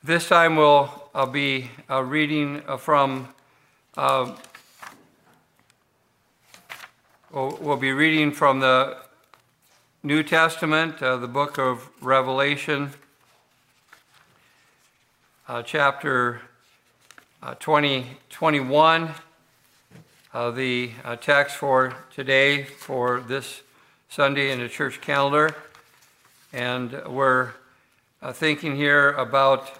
This time I'll be reading from we'll be reading from the New Testament, the book of Revelation, chapter 21. The text for today, for this Sunday in the church calendar, and we're thinking here about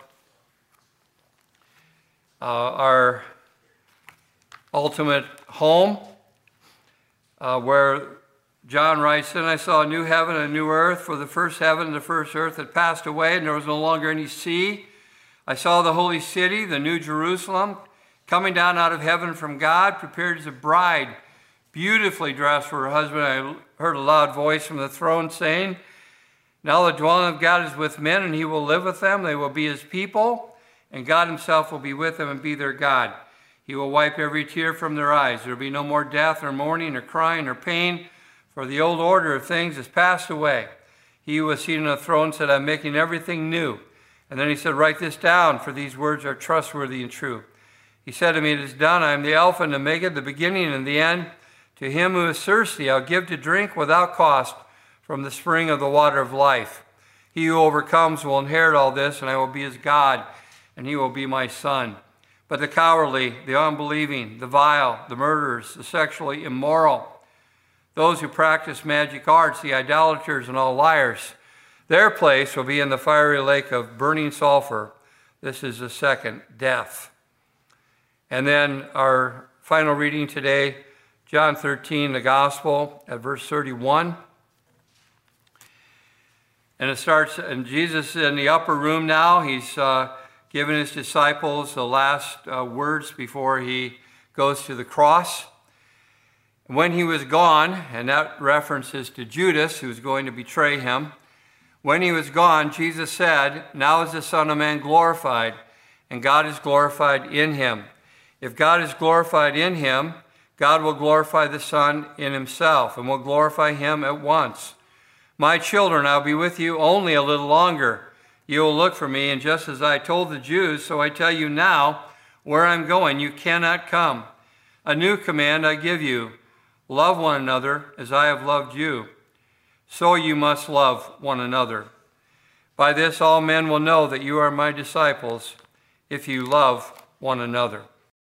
our ultimate home, where John writes, "Then I saw a new heaven and a new earth, for the first heaven and the first earth had passed away, and there was no longer any sea. I saw the holy city, the new Jerusalem, coming down out of heaven from God, prepared as a bride, beautifully dressed for her husband. I heard a loud voice from the throne saying, 'Now the dwelling of God is with men, and he will live with them. They will be his people, and God himself will be with them and be their God. He will wipe every tear from their eyes. There will be no more death, or mourning, or crying, or pain, for the old order of things has passed away.' He who was seated on the throne said, 'I'm making everything new.' And then he said, 'Write this down, for these words are trustworthy and true.' He said to me, 'It is done. I am the Alpha and Omega, the beginning and the end. To him who is thirsty, I'll give to drink without cost from the spring of the water of life. He who overcomes will inherit all this, and I will be his God, and he will be my son. But the cowardly, the unbelieving, the vile, the murderers, the sexually immoral, those who practice magic arts, the idolaters, and all liars, their place will be in the fiery lake of burning sulfur. This is the second death.'" And then our final reading today, John 13, the Gospel, at verse 31. And it starts, and Jesus is in the upper room now. He's given his disciples the last words before he goes to the cross. When he was gone, and that references to Judas, who's going to betray him. When he was gone, Jesus said, "Now is the Son of Man glorified, and God is glorified in him. If God is glorified in him, God will glorify the Son in himself, and will glorify him at once. My children, I'll be with you only a little longer. You will look for me, and just as I told the Jews, so I tell you now, where I'm going, you cannot come. A new command I give you, love one another as I have loved you. So you must love one another. By this all men will know that you are my disciples, if you love one another."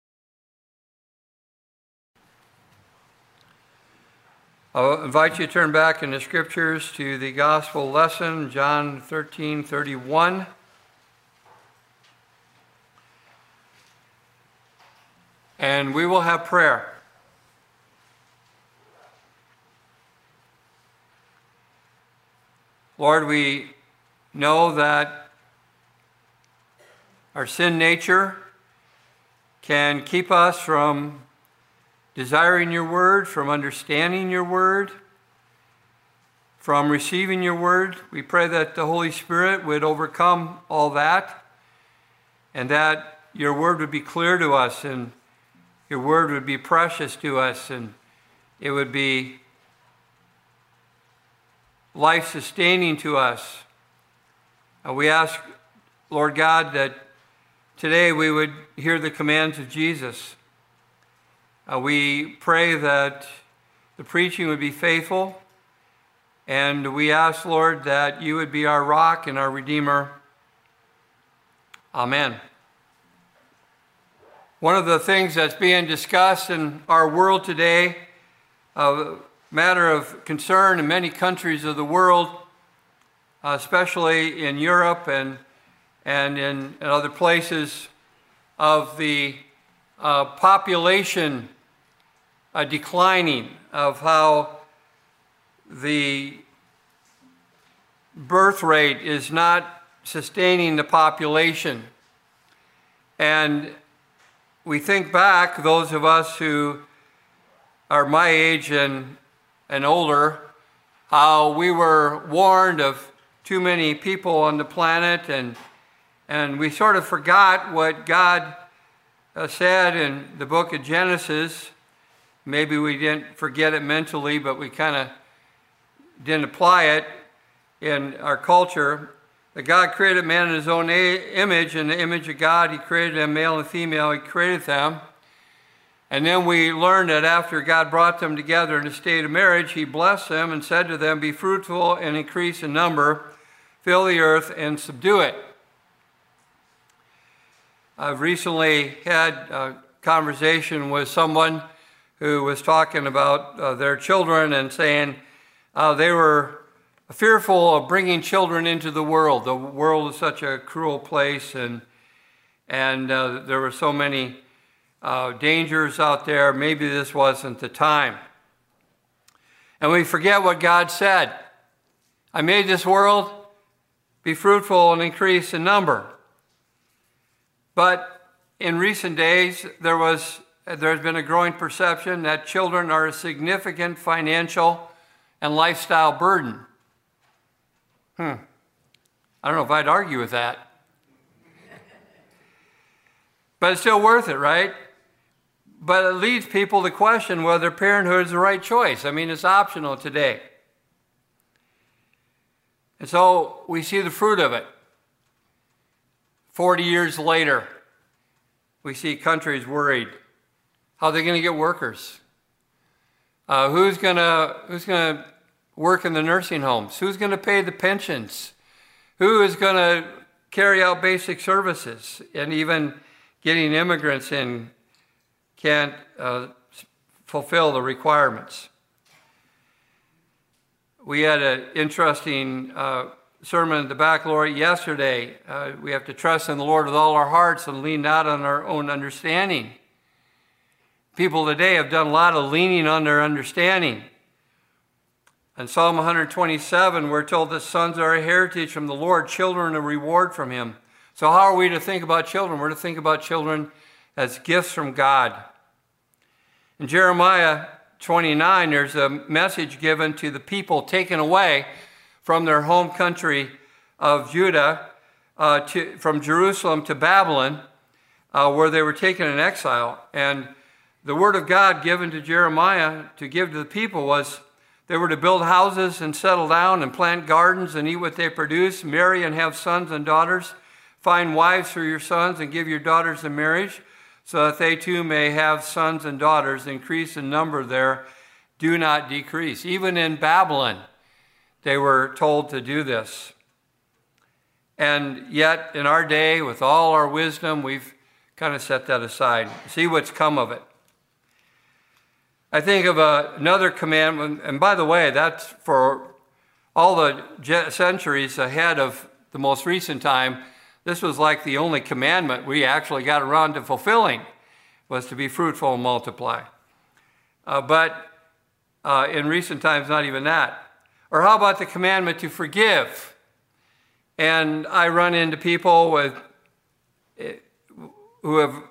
I'll invite you to turn back in the scriptures to the gospel lesson, John 13:31. And we will have prayer. Lord, we know that our sin nature can keep us from desiring your word, from understanding your word, from receiving your word. We pray that the Holy Spirit would overcome all that, and that your word would be clear to us, and your word would be precious to us, and it would be life-sustaining to us. We ask, Lord God, that today we would hear the commands of Jesus. We pray that the preaching would be faithful, and we ask, Lord, that you would be our rock and our Redeemer. Amen. One of the things that's being discussed in our world today, a matter of concern in many countries of the world, especially in Europe and in other places, of the population declining, of how the birth rate is not sustaining the population. And we think back, those of us who are my age and older, how we were warned of too many people on the planet, and we sort of forgot what God said in the book of Genesis. Maybe we didn't forget it mentally, but we kind of didn't apply it in our culture. that God created man in his own image. In the image of God, he created them, male and female, he created them. And then we learned that after God brought them together in a state of marriage, he blessed them and said to them, be fruitful and increase in number, fill the earth and subdue it. I've recently had a conversation with someone who was talking about their children and saying they were fearful of bringing children into the world. The world is such a cruel place, and there were so many dangers out there. Maybe this wasn't the time. And we forget what God said. I made this world, be fruitful and increase in number. But in recent days, there's been a growing perception that children are a significant financial and lifestyle burden. I don't know if I'd argue with that. But it's still worth it, right? But it leads people to question whether parenthood is the right choice. I mean, it's optional today. And so we see the fruit of it. 40 years later, we see countries worried. How are they going to get workers? Who's going to work in the nursing homes? Who's going to pay the pensions? Who is going to carry out basic services? And even getting immigrants in can't fulfill the requirements. We had an interesting sermon at the baccalaureate yesterday. We have to trust in the Lord with all our hearts and lean not on our own understanding. People today have done a lot of leaning on their understanding. In Psalm 127, we're told that sons are a heritage from the Lord, children a reward from him. So how are we to think about children? We're to think about children as gifts from God. In Jeremiah 29, there's a message given to the people taken away from their home country of Judah, from Jerusalem to Babylon, where they were taken in exile. And the word of God given to Jeremiah to give to the people was they were to build houses and settle down and plant gardens and eat what they produce, marry and have sons and daughters, find wives for your sons and give your daughters in marriage, so that they too may have sons and daughters, increase in number there, do not decrease. Even in Babylon, they were told to do this. And yet, in our day, with all our wisdom, we've kind of set that aside. See what's come of it. I think of another commandment, and by the way, that's for all the centuries ahead of the most recent time. This was like the only commandment we actually got around to fulfilling, was to be fruitful and multiply. But in recent times, not even that. Or how about the commandment to forgive? And I run into people who have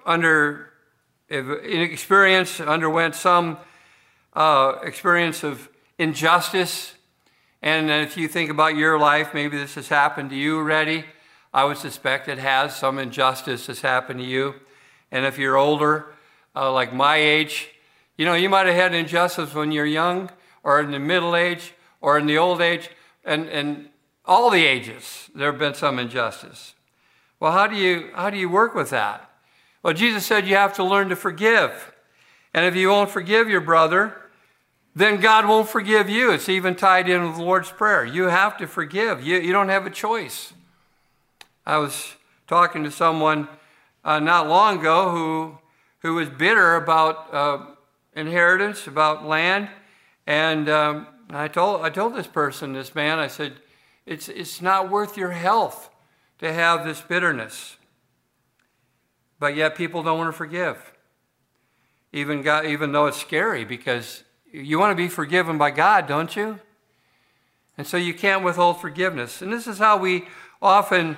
underwent some experience of injustice. And if you think about your life, maybe this has happened to you already. I would suspect it has. Some injustice has happened to you. And if you're older, like my age, you might have had injustice when you're young, or in the middle age, or in the old age, and all the ages, there have been some injustice. Well, how do you work with that? Well, Jesus said you have to learn to forgive. And if you won't forgive your brother, then God won't forgive you. It's even tied in with the Lord's Prayer. You have to forgive. You don't have a choice. I was talking to someone not long ago who was bitter about inheritance, about land, and I told this man, I said, it's not worth your health to have this bitterness. But yet people don't want to forgive, even though it's scary, because you want to be forgiven by God, don't you? And so you can't withhold forgiveness. And this is how we often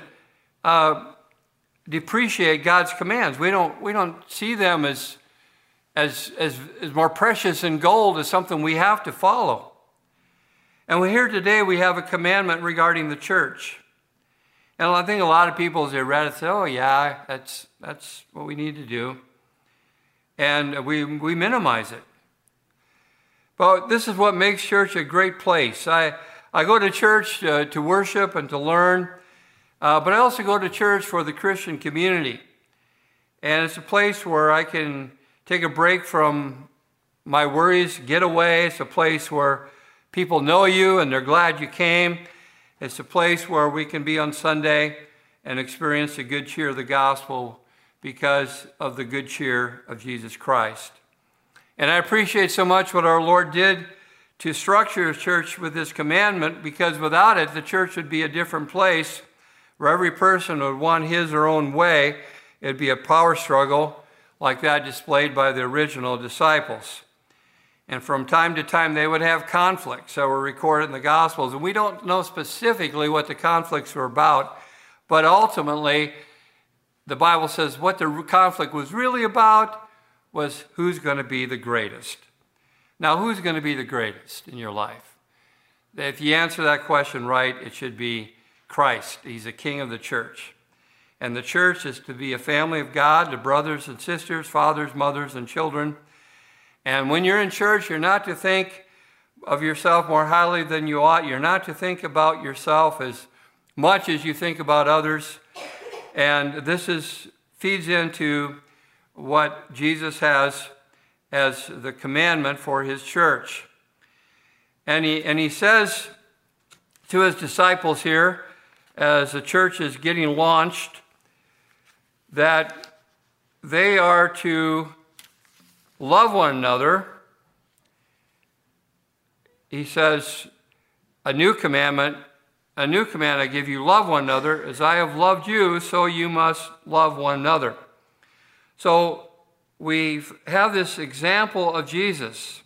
depreciate God's commands. We don't see them as more precious than gold, as something we have to follow. And here today we have a commandment regarding the church. And I think a lot of people, as they read it, say, oh yeah, that's what we need to do. And we minimize it. But this is what makes church a great place. I go to church to worship and to learn. But I also go to church for the Christian community. And it's a place where I can take a break from my worries, get away. It's a place where people know you and they're glad you came. It's a place where we can be on Sunday and experience the good cheer of the gospel because of the good cheer of Jesus Christ. And I appreciate so much what our Lord did to structure His church with this commandment, because without it, the church would be a different place where every person would want his or own way. It'd be a power struggle like that displayed by the original disciples. And from time to time, they would have conflicts that were recorded in the Gospels. And we don't know specifically what the conflicts were about, but ultimately, the Bible says what the conflict was really about was who's going to be the greatest. Now, who's going to be the greatest in your life? If you answer that question right, it should be Christ. He's the King of the church. And the church is to be a family of God, the brothers and sisters, fathers, mothers, and children. And when you're in church, you're not to think of yourself more highly than you ought. You're not to think about yourself as much as you think about others. And this feeds into what Jesus has as the commandment for His church. And he says to His disciples here, as the church is getting launched, that they are to love one another. He says, a new command I give you, love one another. As I have loved you, so you must love one another. So we have this example of Jesus.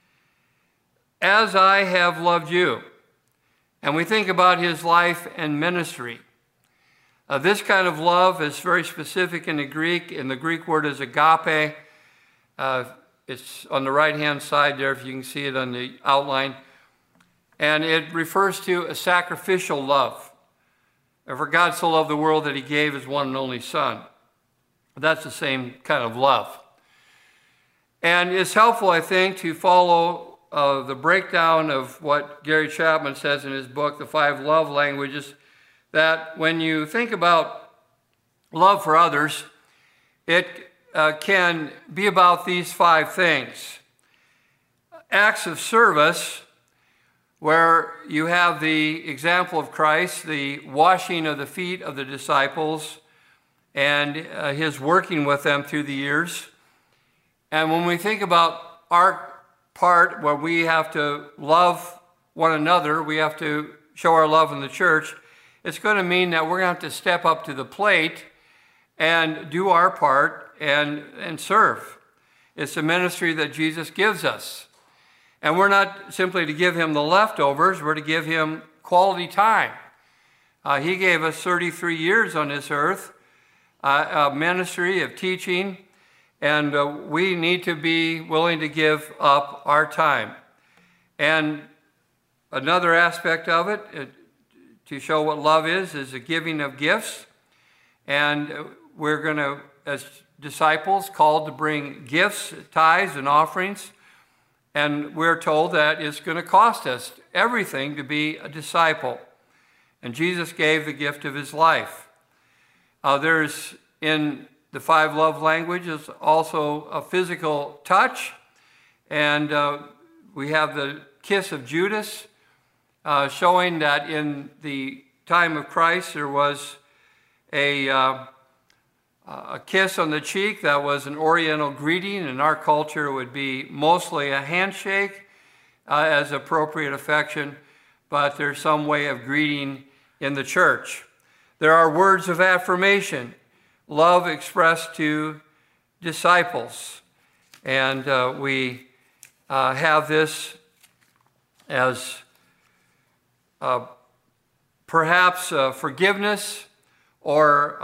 As I have loved you. And we think about His life and ministry. This kind of love is very specific in the Greek, and the Greek word is agape. It's on the right-hand side there, if you can see it on the outline. And it refers to a sacrificial love. And for God so loved the world that He gave His one and only Son. That's the same kind of love. And it's helpful, I think, to follow the breakdown of what Gary Chapman says in his book, The 5 Love Languages, that when you think about love for others, it can be about these 5 things. Acts of service, where you have the example of Christ, the washing of the feet of the disciples, and His working with them through the years. And when we think about our part where we have to love one another, we have to show our love in the church, it's going to mean that we're going to have to step up to the plate and do our part and serve. It's a ministry that Jesus gives us. And we're not simply to give Him the leftovers, we're to give Him quality time. He gave us 33 years on this earth, a ministry of teaching, and we need to be willing to give up our time. And another aspect of it, to show what love is the giving of gifts. And we're going to, as disciples, called to bring gifts, tithes, and offerings. And we're told that it's going to cost us everything to be a disciple. And Jesus gave the gift of His life. There's, in the 5 love languages, also a physical touch. And we have the kiss of Judas, showing that in the time of Christ there was a kiss on the cheek that was an Oriental greeting. In our culture, it would be mostly a handshake as appropriate affection, but there's some way of greeting in the church. There are words of affirmation, love expressed to disciples, and we have this as perhaps forgiveness or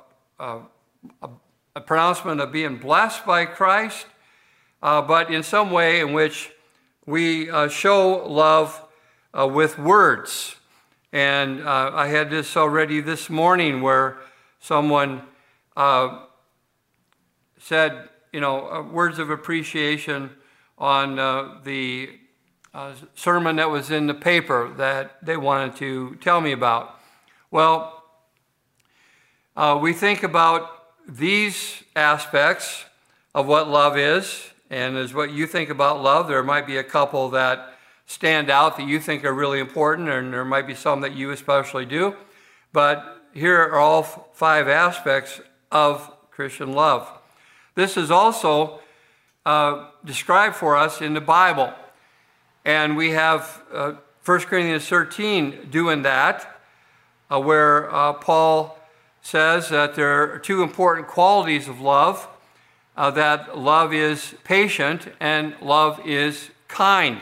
a pronouncement of being blessed by Christ, but in some way in which we show love with words. And I had this already this morning where someone said, words of appreciation on the sermon that was in the paper that they wanted to tell me about. Well, we think about these aspects of what love is, and as what you think about love, there might be a couple that stand out that you think are really important, and there might be some that you especially do. But here are all 5 aspects of Christian love. This is also described for us in the Bible. And we have 1 Corinthians 13 doing that, where Paul says that there are 2 important qualities of love, that love is patient and love is kind.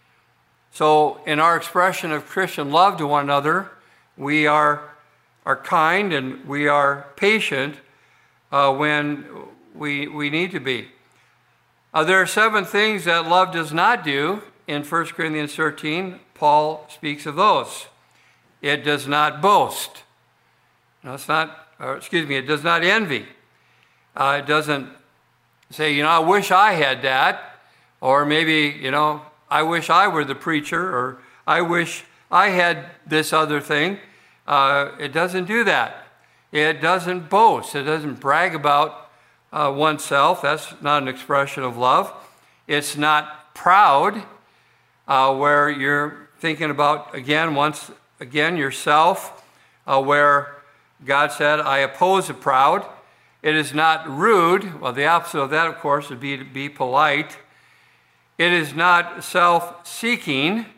So in our expression of Christian love to one another, we are kind and we are patient when we need to be. There are 7 things that love does not do. In 1 Corinthians 13, Paul speaks of those. It does not boast. No, it does not envy. It doesn't say, I wish I had that. Or maybe, I wish I were the preacher. Or I wish I had this other thing. It doesn't do that. It doesn't boast. It doesn't brag about oneself. That's not an expression of love. It's not proud, where you're thinking about, once again, yourself, where God said, I oppose the proud. It is not rude. Well, the opposite of that, of course, would be to be polite. It is not self-seeking.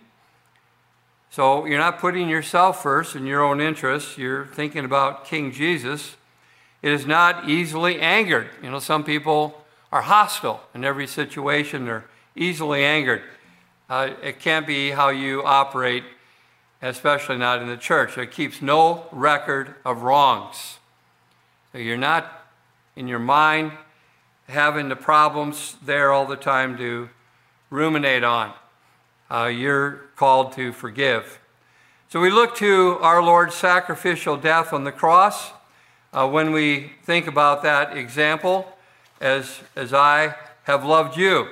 So you're not putting yourself first in your own interests. You're thinking about King Jesus. It is not easily angered. Some people are hostile in every situation. They're easily angered. It can't be how you operate, especially not in the church. It keeps no record of wrongs. So you're not in your mind having the problems there all the time to ruminate on. You're called to forgive. So we look to our Lord's sacrificial death on the cross when we think about that example, as I have loved you.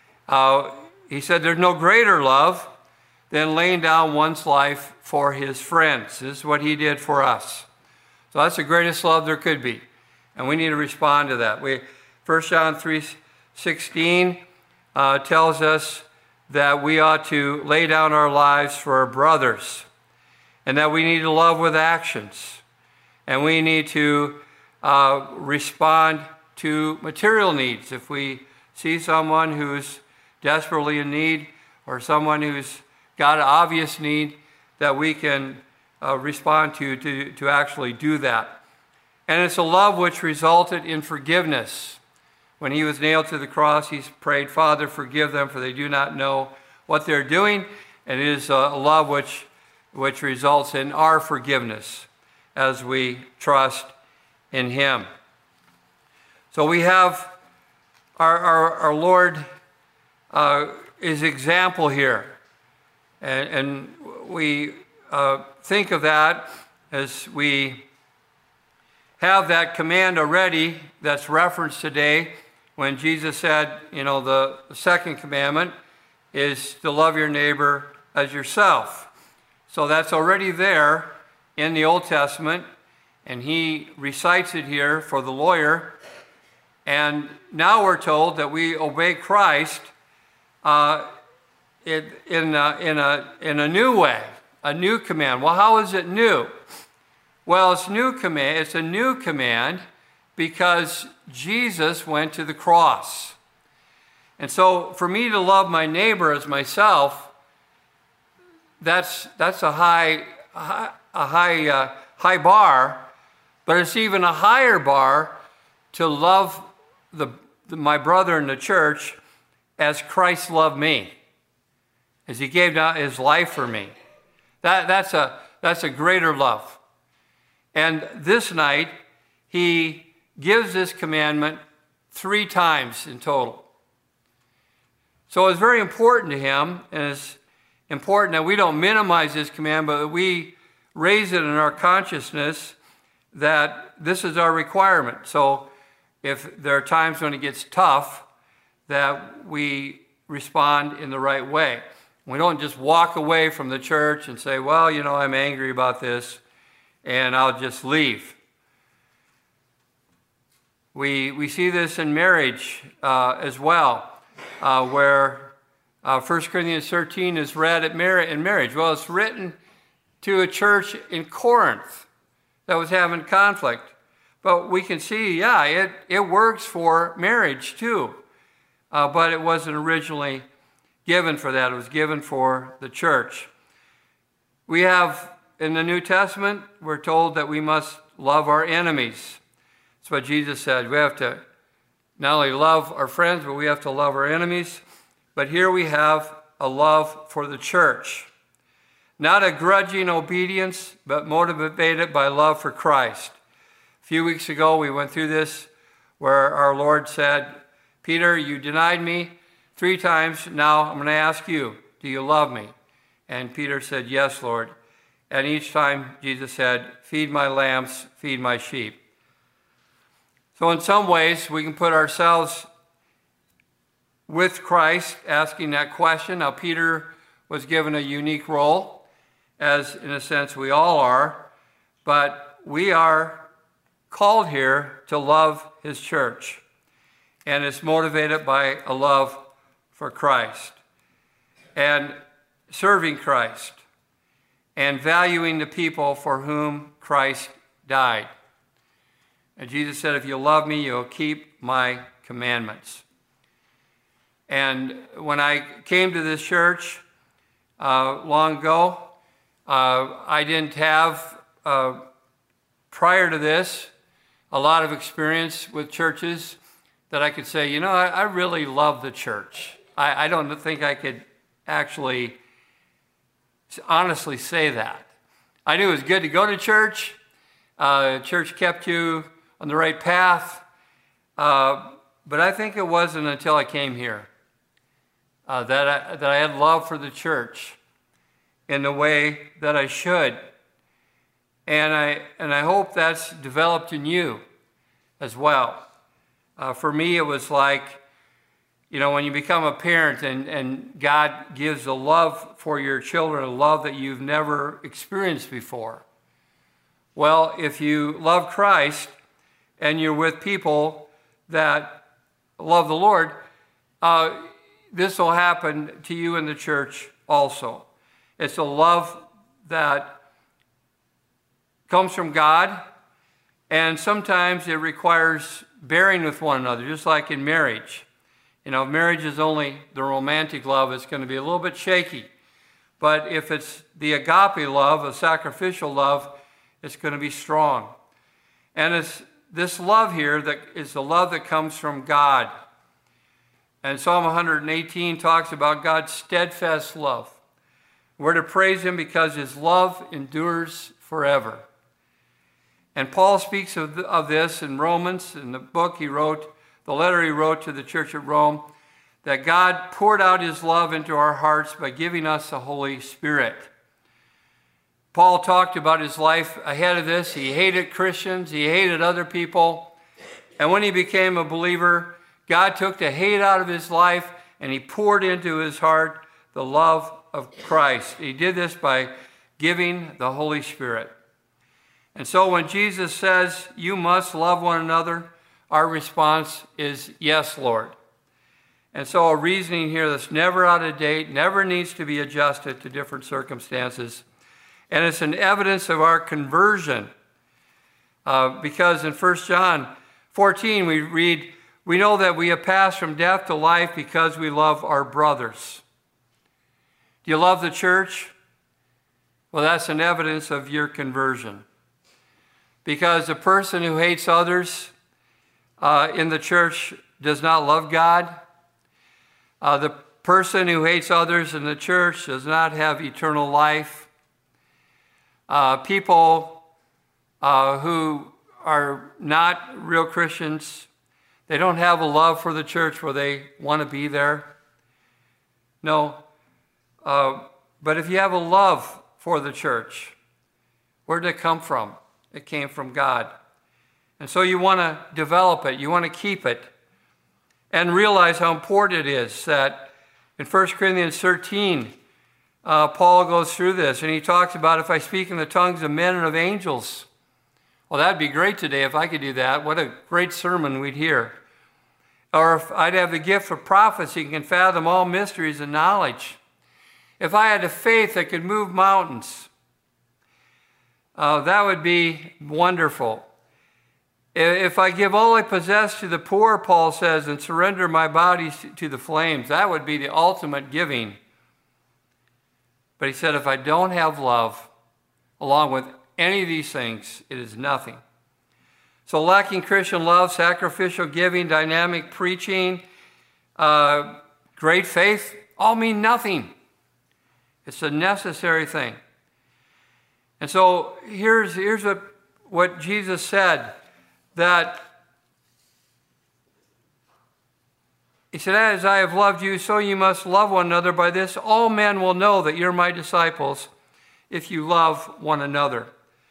He said there's no greater love than laying down one's life for his friends. This is what he did for us. So that's the greatest love there could be. And we need to respond to that. 1 John 3:16 tells us that we ought to lay down our lives for our brothers, and that we need to love with actions. And we need to respond to material needs. If we see someone who's desperately in need, or someone who's got an obvious need, that we can respond to actually do that. And it's a love which resulted in forgiveness. When he was nailed to the cross, he prayed, Father, forgive them, for they do not know what they're doing. And it is a love which results in our forgiveness as we trust in him. So we have our Lord is example here. And we think of that as we have that command already that's referenced today when Jesus said, the second commandment is to love your neighbor as yourself. So that's already there in the Old Testament, and he recites it here for the lawyer. And now we're told that we obey Christ in a new way, a new command. Well, how is it new? Well, it's a new command because Jesus went to the cross. And so for me to love my neighbor as myself, that's a high bar, but it's even a higher bar to love my brother in the church as Christ loved me, as he gave down his life for me. That's a greater love. And this night, he gives this commandment 3 times in total. So it's very important to him, and it's important that we don't minimize this command, but that we raise it in our consciousness that this is our requirement. So if there are times when it gets tough, that we respond in the right way. We don't just walk away from the church and say, well, I'm angry about this, and I'll just leave. We see this in marriage as well, where 1 Corinthians 13 is read in marriage. Well, it's written to a church in Corinth that was having conflict. But we can see, yeah, it works for marriage too. But it wasn't originally given for that. It was given for the church. We have, in the New Testament, we're told that we must love our enemies. That's what Jesus said. We have to not only love our friends, but we have to love our enemies. But here we have a love for the church. Not a grudging obedience, but motivated by love for Christ. A few weeks ago, we went through this where our Lord said, Peter, you denied me 3 times. Now I'm going to ask you, do you love me? And Peter said, yes, Lord. And each time Jesus said, feed my lambs, feed my sheep. So in some ways, we can put ourselves with Christ asking that question. Now, Peter was given a unique role, as in a sense we all are, but we are called here to love his church, and it's motivated by a love for Christ and serving Christ and valuing the people for whom Christ died. And Jesus said, if you love me, you'll keep my commandments. And when I came to this church long ago, I didn't have, prior to this, a lot of experience with churches that I could say, I really love the church. I don't think I could actually honestly say that. I knew it was good to go to church. Church kept you on the right path. But I think it wasn't until I came here that I had love for the church in the way that I should. And I hope that's developed in you as well. For me, it was like, when you become a parent and God gives a love for your children, a love that you've never experienced before. Well, if you love Christ and you're with people that love the Lord, this will happen to you in the church also. It's a love that comes from God, and sometimes it requires bearing with one another, just like in marriage. If marriage is only the romantic love, it's going to be a little bit shaky. But if it's the agape love, a sacrificial love, it's going to be strong. And it's this love here that is the love that comes from God. And Psalm 118 talks about God's steadfast love. We're to praise him because his love endures forever. And Paul speaks of this in Romans, in the book he wrote, the letter he wrote to the church at Rome, that God poured out his love into our hearts by giving us the Holy Spirit. Paul talked about his life ahead of this. He hated Christians. He hated other people. And when he became a believer, God took the hate out of his life and he poured into his heart the love of Christ. He did this by giving the Holy Spirit. And so when Jesus says, you must love one another, our response is, yes, Lord. And so a reasoning here that's never out of date, never needs to be adjusted to different circumstances. And it's an evidence of our conversion. Because in 1 John 14 we read, we know that we have passed from death to life because we love our brothers. Do you love the church? Well, that's an evidence of your conversion. Because a person who hates others in the church does not love God. The person who hates others in the church does not have eternal life. People who are not real Christians, they don't have a love for the church where they want to be there. No. But if you have a love for the church, where did it come from? It came from God. And so you want to develop it. You want to keep it. And realize how important it is that in 1 Corinthians 13, Paul goes through this. And he talks about, if I speak in the tongues of men and of angels, Well, that'd be great today if I could do that. What a great sermon we'd hear. Or if I'd have the gift of prophecy and can fathom all mysteries and knowledge. If I had a faith that could move mountains, that would be wonderful. If I give all I possess to the poor, Paul says, and surrender my body to the flames, that would be the ultimate giving. But he said, if I don't have love, along with any of these things, it is nothing. So lacking Christian love, sacrificial giving, dynamic preaching, great faith, all mean nothing. It's a necessary thing. And so here's what Jesus said, that he said, as I have loved you, so you must love one another. By this, all men will know that you're my disciples, if you love one another.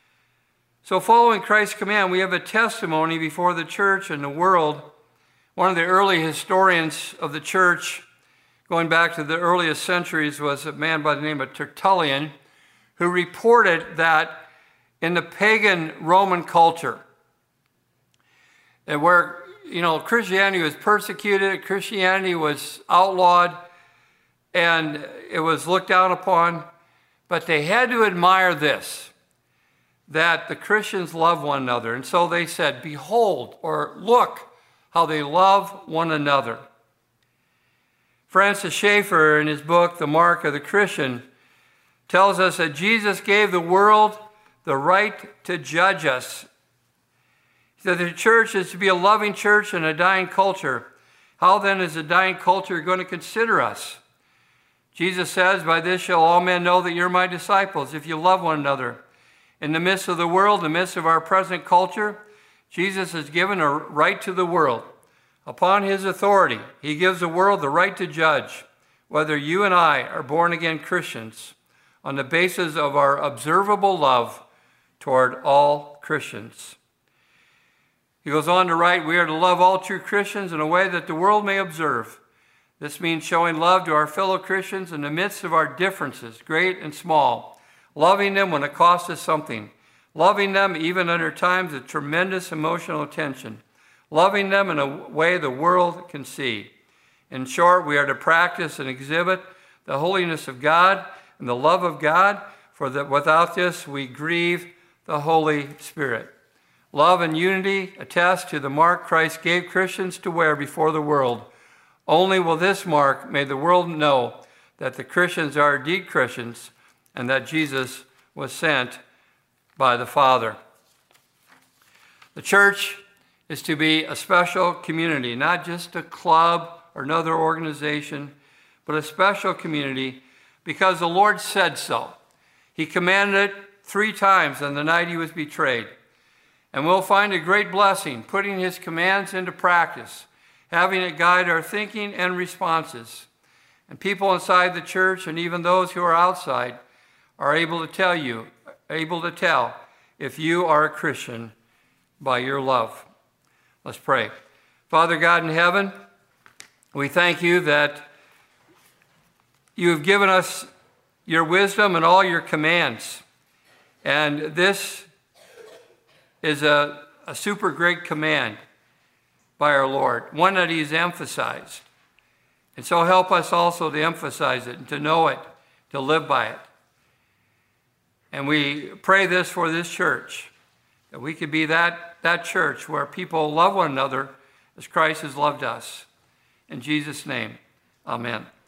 So following Christ's command, we have a testimony before the church and the world. One of the early historians of the church, going back to the earliest centuries, was a man by the name of Tertullian, who reported that in the pagan Roman culture, and where, Christianity was persecuted, Christianity was outlawed, and it was looked down upon, but they had to admire this, that the Christians love one another. And so they said, behold, or look how they love one another. Francis Schaeffer, in his book, The Mark of the Christian, tells us that Jesus gave the world the right to judge us. He said the church is to be a loving church in a dying culture. How then is a dying culture going to consider us? Jesus says, by this shall all men know that you're my disciples, if you love one another. In the midst of the world, in the midst of our present culture, Jesus has given a right to the world. Upon his authority, he gives the world the right to judge whether you and I are born-again Christians on the basis of our observable love toward all Christians. He goes on to write, we are to love all true Christians in a way that the world may observe. This means showing love to our fellow Christians in the midst of our differences, great and small, loving them when it costs us something, loving them even under times of tremendous emotional tension, loving them in a way the world can see. In short, we are to practice and exhibit the holiness of God and the love of God, for that without this we grieve the Holy Spirit. Love and unity attest to the mark Christ gave Christians to wear before the world. Only will this mark make the world know that the Christians are indeed Christians and that Jesus was sent by the Father. The church is to be a special community, not just a club or another organization, but a special community because the Lord said so. He commanded it 3 times on the night he was betrayed. And we'll find a great blessing putting his commands into practice, having it guide our thinking and responses. And people inside the church and even those who are outside are able to tell if you are a Christian by your love. Let's pray. Father God in heaven, we thank you that you have given us your wisdom and all your commands. And this is a super great command by our Lord, one that he's emphasized. And so help us also to emphasize it and to know it, to live by it. And we pray this for this church, that we could be that church where people love one another as Christ has loved us. In Jesus' name, amen.